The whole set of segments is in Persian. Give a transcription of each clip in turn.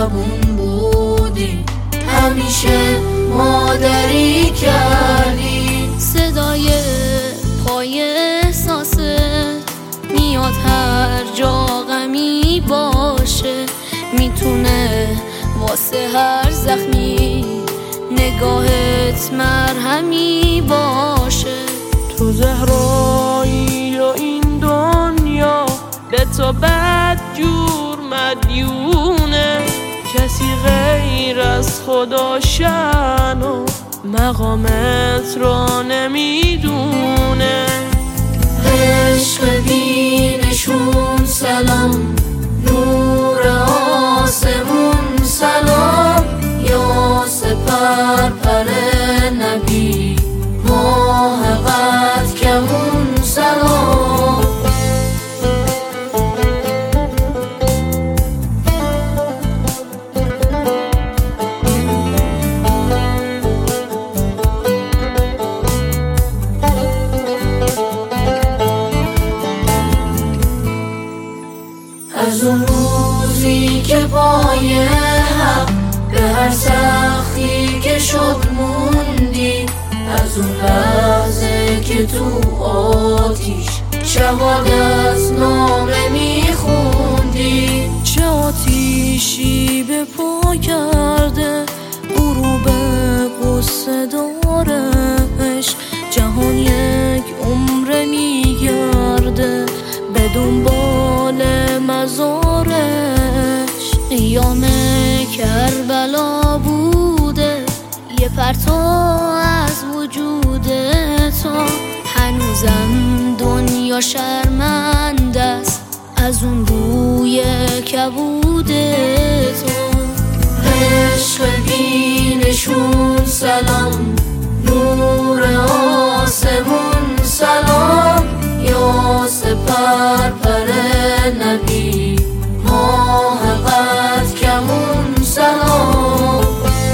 مهربون بودی، همیشه مادری کردی. صدای پای احساسه میاد هر جا غمی باشه، میتونه واسه هر زخمی نگاهت مرهمی باشه. تو زهرایی و این دنیا به تو بد جور مدیونه، کسی غیر از خدا شأن و مقامت رو نمیدونه. عشق بینشون سلام، نور آسمون سلام، یا سپر پر نبی ماه قد کمون سلام. از اون روزی که پای حق به هر سختی که شد موندی، از اون لحظه که تو آتیش شهادت نامه میخوندی. چه آتیشی به پا کرده غروب قصه دارش، جهان یک عمر میگرده به دنبال مزارش. قیام کربلا بوده یه پرتو از وجود تو، هنوزم دنیا شرمنده است از اون روی کبود تو. عشق بینشون سلام، نور آسمون سلام، یا سپر پر نبی ماه قد کمون سلام.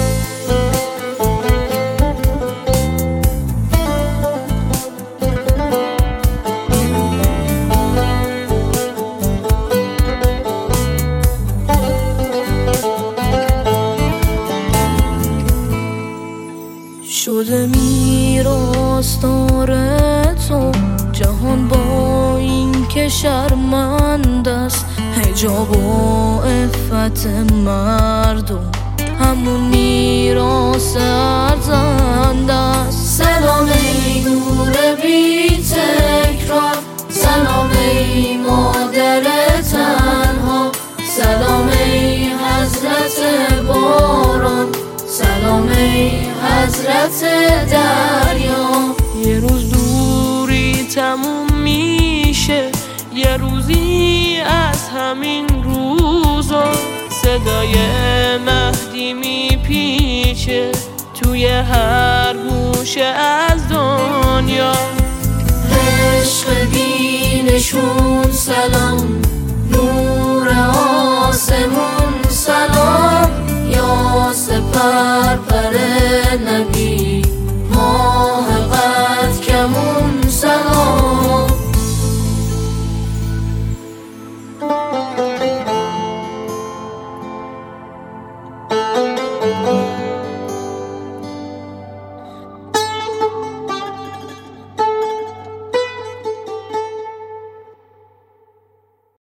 شده میراث‌دار تو جهان با این که شرمنده است، حجاب و عفت مردم همون میراث ارزنده است. سلام ای نور بی تکرار، سلام ای مادر تنها، سلام ای حضرت باران، سلام ای حضرت دریا. یه روز دوری تموم میشه، یه روزی از همین روزا صدای مهدی میپیچه توی هر گوشه از دنیا. عشق بینشون سلام،